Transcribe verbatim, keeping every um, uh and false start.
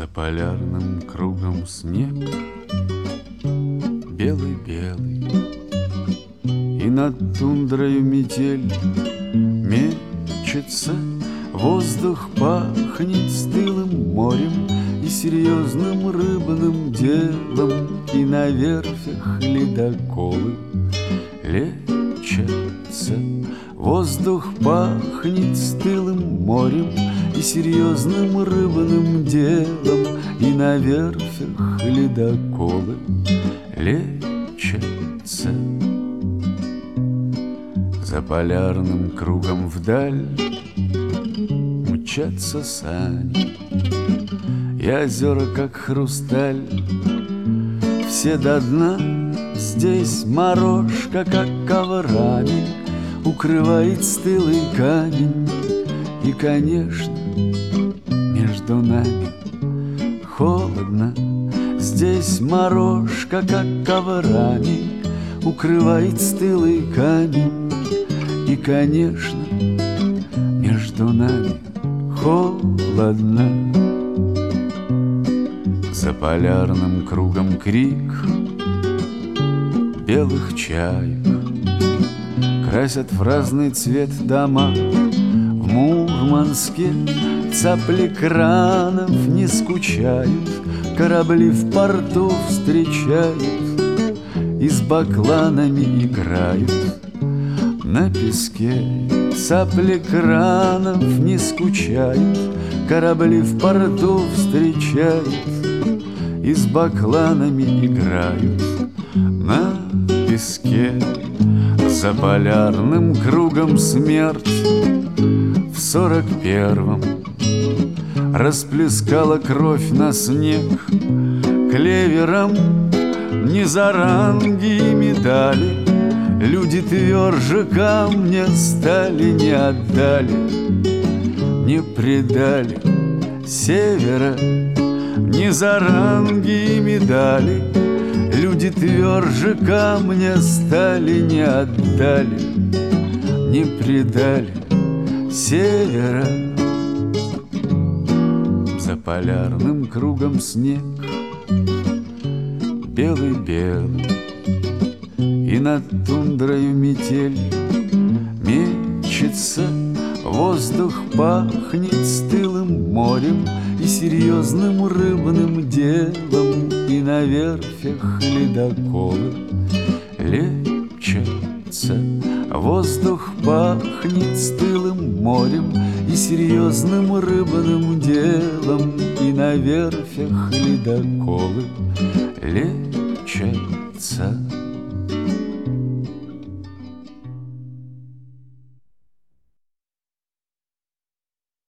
полярным кругом снег белый-белый, и над тундрою метель мечется. Воздух пахнет стылым морем и серьезным рыбным делом, и на верфях ледоколы лечатся. Воздух пахнет стылым морем и серьезным рыбным делом, и на верфях ледоколы лечатся. За полярным кругом вдаль мчатся сани, и озера, как хрусталь, все до дна. Здесь морожка, как коврами, укрывает стылый камень. И, конечно, между нами холодно. Здесь морожка, как коврами, укрывает стылый камень. И, конечно, между нами холодно. За полярным кругом крик белых чаек, красят в разный цвет дома. В Мурманске цапли кранов не скучают, корабли в порту встречают и с бакланами играют. На песке цапли кранов не скучают, корабли в порту встречают и с бакланами играют. На песке за полярным кругом смерть в сорок первом расплескала кровь на снег. Клевером не за ранги и медали люди тверже камня стали, не отдали, не предали севера. Не за ранги и медали люди тверже камня стали, не отдали, не предали севера. За полярным кругом снег белый-белый, и над тундрою метель мечется. Воздух пахнет стылым морем и серьезным рыбным делом, и на верфях ледоколы лечатся. Воздух пахнет стылым морем и серьезным рыбным делом, и на верфях ледоколы лечатся.